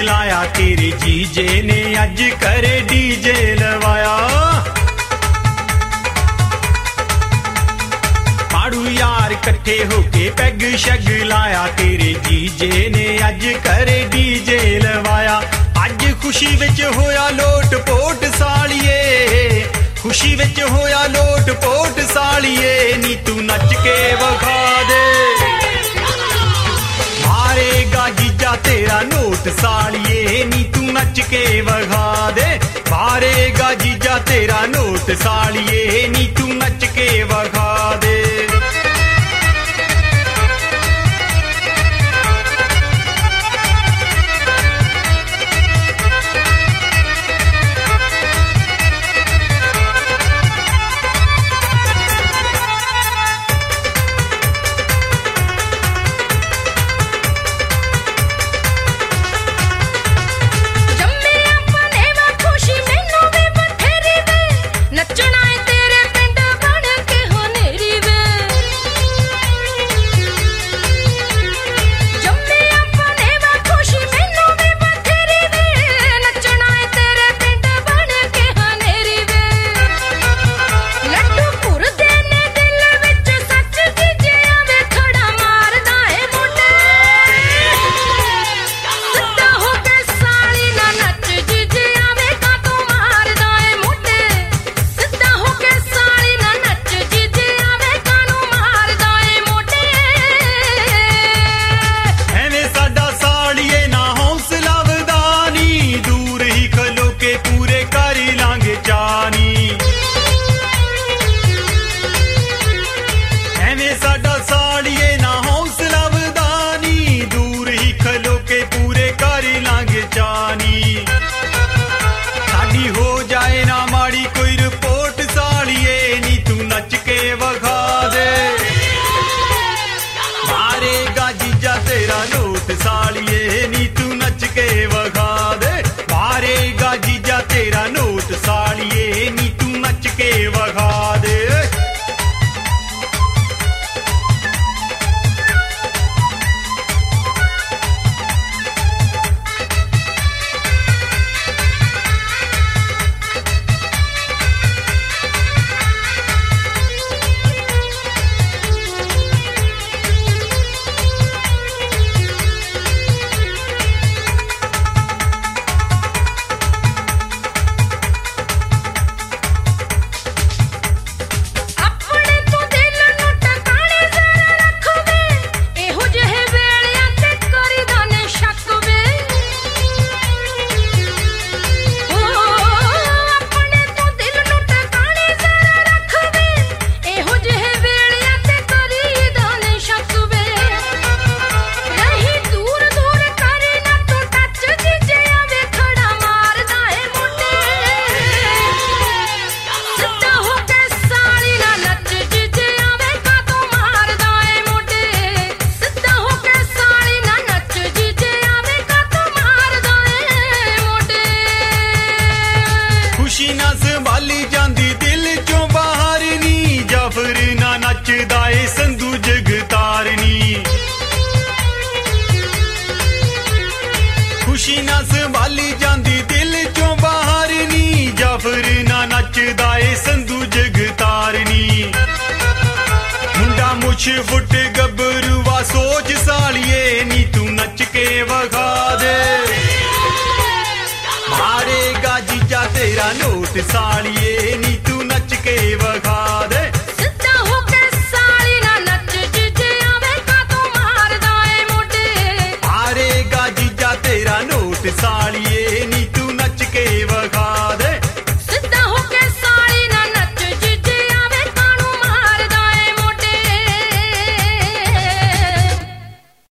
लाया तेरे जीजे ने अज करे डीजे लवाया। पाड़ू यार कट्ठे होके पैग शग लाया तेरे जीजे ने अज करे डीजे लवाया। अज खुशी विच होया लोट पोट सालिए, खुशी विच होया लोट पोट सालिए, नी तू नच के वखा दे। मारेगा जीजा तेरा नोट सालिए, नी तू नच के वखा दे। मारेगा जीजा तेरा नोट सालिए, नी तू नच के वखा दे। सालिए नी तू नच के वखा दे। मारेगा जीजा तेरा नोट सालिए, नी तू नच के वखा दे। खुशी ना संभाली जांदी दिल चों बाहर नी, जाफर ना नचदा ए संधू जगतारनी। खुशी ना संभाली जांदी दिल चों बाहर नी, जाफर ना नचदा ए संधू जगतारनी। मुंडा मुछ फुट गबरुआ सोच सालिए, नी तू नच के वखा दे। मारेगा जीजा तेरा नोट सालिए,